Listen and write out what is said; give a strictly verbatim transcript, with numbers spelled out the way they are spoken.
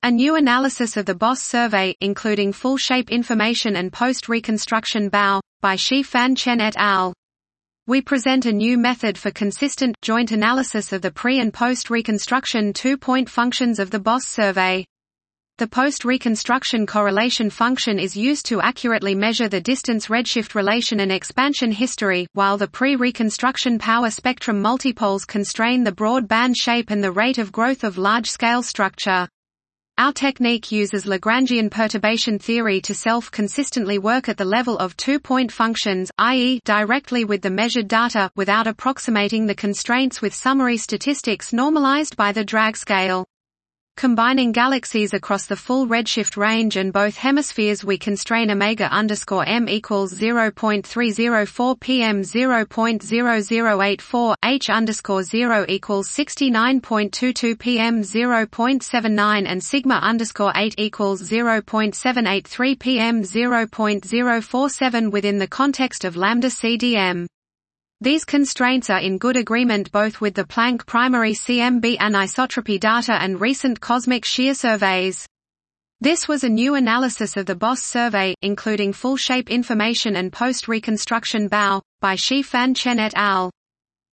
A new analysis of the B O S survey, including full shape information and post-reconstruction B O W, by Shi-Fan Chen et al. We present a new method for consistent, joint analysis of the pre- and post-reconstruction two-point functions of the B O S survey. The post-reconstruction correlation function is used to accurately measure the distance redshift relation and expansion history, while the pre-reconstruction power spectrum multipoles constrain the broad band shape and the rate of growth of large-scale structure. Our technique uses Lagrangian perturbation theory to self-consistently work at the level of two-point functions, that is, directly with the measured data, without approximating the constraints with summary statistics normalized by the drag scale. Combining galaxies across the full redshift range and both hemispheres, we constrain omega underscore m equals zero point three zero four p m zero point zero zero eight four, h underscore zero equals sixty-nine point two two p m zero point seven nine, and sigma underscore eight equals zero point seven eight three p m zero point zero four seven within the context of lambda C D M. These constraints are in good agreement both with the Planck primary C M B anisotropy data and recent cosmic shear surveys. This was a new analysis of the B O S survey, including full shape information and post-reconstruction B O W, by Shi-Fan Chen et al.